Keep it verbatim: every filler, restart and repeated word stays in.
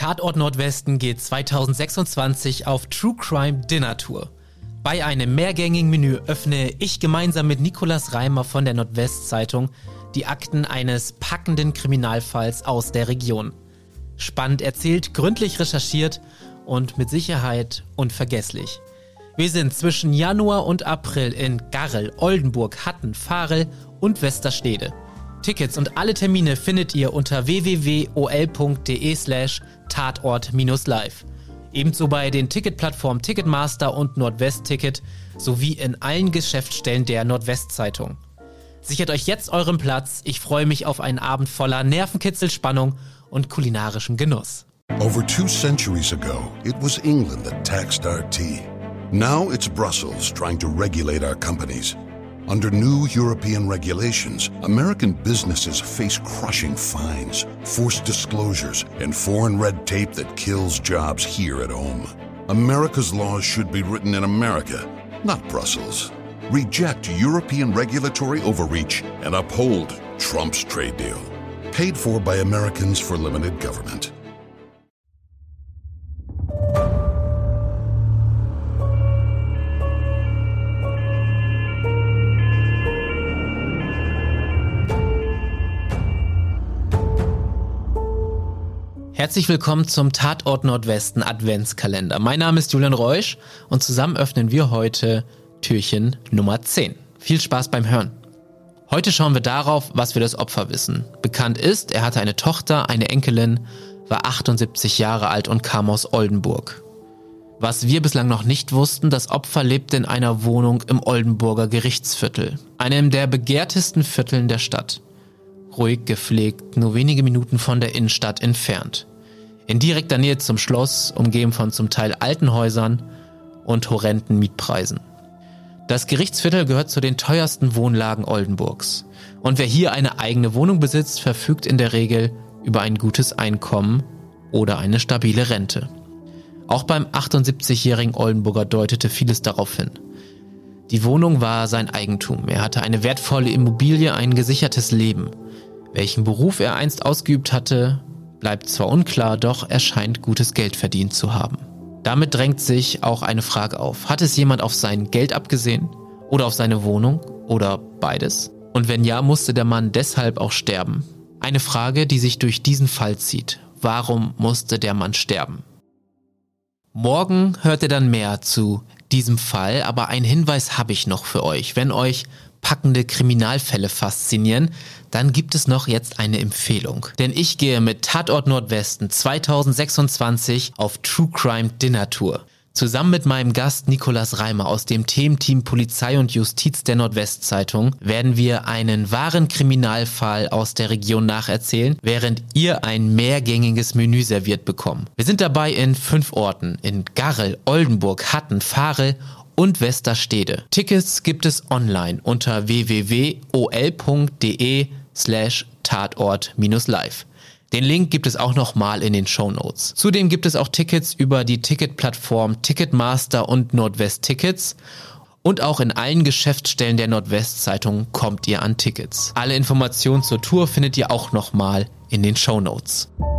Tatort Nordwesten geht zwanzig sechsundzwanzig auf True Crime Dinner Tour. Bei einem mehrgängigen Menü öffne ich gemeinsam mit Nicolas Reimer von der Nordwestzeitung die Akten eines packenden Kriminalfalls aus der Region. Spannend erzählt, gründlich recherchiert und mit Sicherheit unvergesslich. Wir sind zwischen Januar und April in Garrel, Oldenburg, Hatten, Varel und Westerstede. Tickets und alle Termine findet ihr unter w w w punkt o l punkt d e slash tatort live. Ebenso bei den Ticketplattformen Ticketmaster und Nordwest-Ticket sowie in allen Geschäftsstellen der Nordwestzeitung. Sichert euch jetzt euren Platz. Ich freue mich auf einen Abend voller Nervenkitzel, Spannung und kulinarischem Genuss. Over two centuries ago, it was England that taxed our tea. Now it's Brussels trying to regulate our companies. Under new European regulations, American businesses face crushing fines, forced disclosures, and foreign red tape that kills jobs here at home. America's laws should be written in America, not Brussels. Reject European regulatory overreach and uphold Trump's trade deal. Paid for by Americans for limited government. Herzlich willkommen zum Tatort Nordwesten Adventskalender. Mein Name ist Julian Reusch und zusammen öffnen wir heute Türchen Nummer zehn. Viel Spaß beim Hören. Heute schauen wir darauf, was wir das Opfer wissen. Bekannt ist, er hatte eine Tochter, eine Enkelin, war achtundsiebzig Jahre alt und kam aus Oldenburg. Was wir bislang noch nicht wussten, das Opfer lebte in einer Wohnung im Oldenburger Gerichtsviertel, einem der begehrtesten Vierteln der Stadt. Ruhig gepflegt, nur wenige Minuten von der Innenstadt entfernt. In direkter Nähe zum Schloss, umgeben von zum Teil alten Häusern und horrenden Mietpreisen. Das Gerichtsviertel gehört zu den teuersten Wohnlagen Oldenburgs. Und wer hier eine eigene Wohnung besitzt, verfügt in der Regel über ein gutes Einkommen oder eine stabile Rente. Auch beim achtundsiebzigjährigen Oldenburger deutete vieles darauf hin. Die Wohnung war sein Eigentum. Er hatte eine wertvolle Immobilie, ein gesichertes Leben. Welchen Beruf er einst ausgeübt hatte, bleibt zwar unklar, doch er scheint gutes Geld verdient zu haben. Damit drängt sich auch eine Frage auf. Hat es jemand auf sein Geld abgesehen? Oder auf seine Wohnung? Oder beides? Und wenn ja, musste der Mann deshalb auch sterben? Eine Frage, die sich durch diesen Fall zieht. Warum musste der Mann sterben? Morgen hört ihr dann mehr zu diesem Fall, aber einen Hinweis habe ich noch für euch. Wenn euch packende Kriminalfälle faszinieren, dann gibt es noch jetzt eine Empfehlung. Denn ich gehe mit Tatort Nordwesten zwanzig sechsundzwanzig auf True Crime Dinner Tour. Zusammen mit meinem Gast Nicolas Reimer aus dem Thementeam Polizei und Justiz der Nordwestzeitung werden wir einen wahren Kriminalfall aus der Region nacherzählen, während ihr ein mehrgängiges Menü serviert bekommt. Wir sind dabei in fünf Orten, in Garrel, Oldenburg, Hatten, Varel und Westerstede. Tickets gibt es online unter w w w punkt o l punkt d e slash tatort live. Den Link gibt es auch nochmal in den Shownotes. Zudem gibt es auch Tickets über die Ticketplattform Ticketmaster und Nordwest-Tickets. Und auch in allen Geschäftsstellen der Nordwestzeitung kommt ihr an Tickets. Alle Informationen zur Tour findet ihr auch nochmal in den Shownotes.